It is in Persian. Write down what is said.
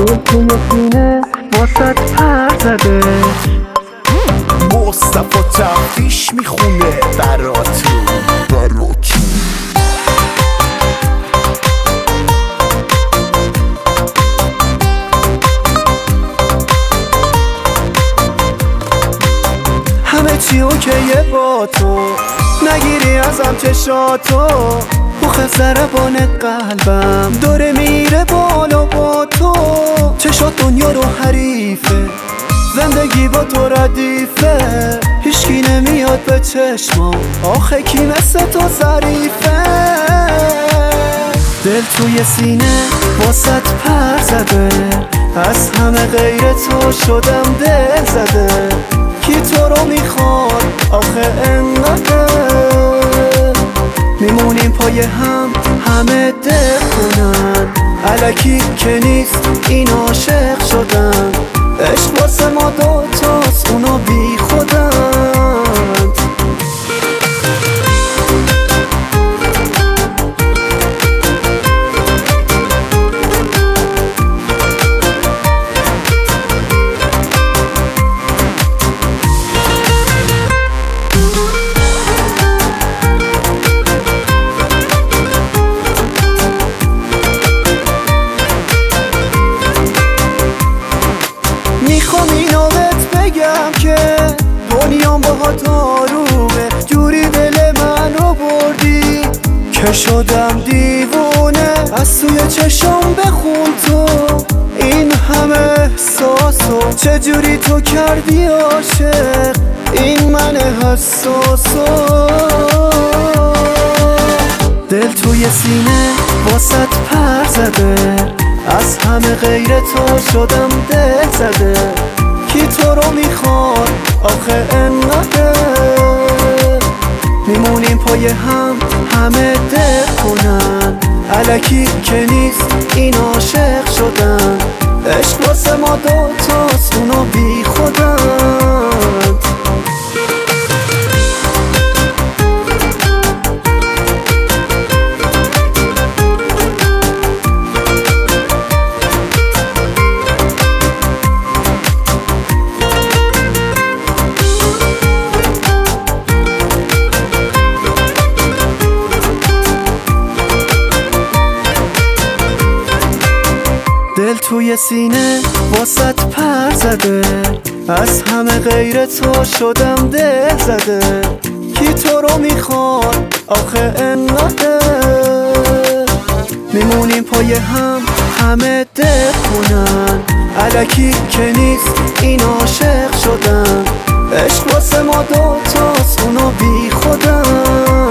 دل توی سینه واسط پر زده. مصطفی تفتیش میخونه براتون. همه چی اوکیه با تو، نگیری ازم چشاتو. مخ ضربان قلبم داره میره بالا با تو. چشات دنیا رو حریفه، زندگی با تو ردیفه. هیچکی نمیاد به چشمام، آخه کی مثل تو ظریفه. دل توی سینه واسط پر زده، از همه غیر تو شدم دل زده. کی تو رو میخواد آخه انقدر؟ میمونیم پای هم همه دل کنن، الکی که نیست این عاشق شدن. عشق واسه ما دوتاست اونا بی خودن. میخوام اینو بهت بگم که دنیام باهات آرومه. جوری دل منو بردی که شدم دیوونه. از سوی چشم بخون تو این همه احساسو، چجوری تو کردی عاشق این من حساسو. دل توی سینه واسط پر زده، از همه غیر تو شدم دل زده. کی تو رو میخواد آخه انقدر؟ میمونیم پای هم همه دل کنن، الکی که نیست این عاشق شدن. عشق واسه ما دوتاست اونا بی خودن. دل توی سینه واسط پر زده، از همه غیر تو شدم دل زده. کی تو رو میخواد آخه انقدر؟ میمونیم پای هم همه دل کنن، الکی که نیست این عاشق شدن. عشق واسه ما دوتاست اونا بی خودن.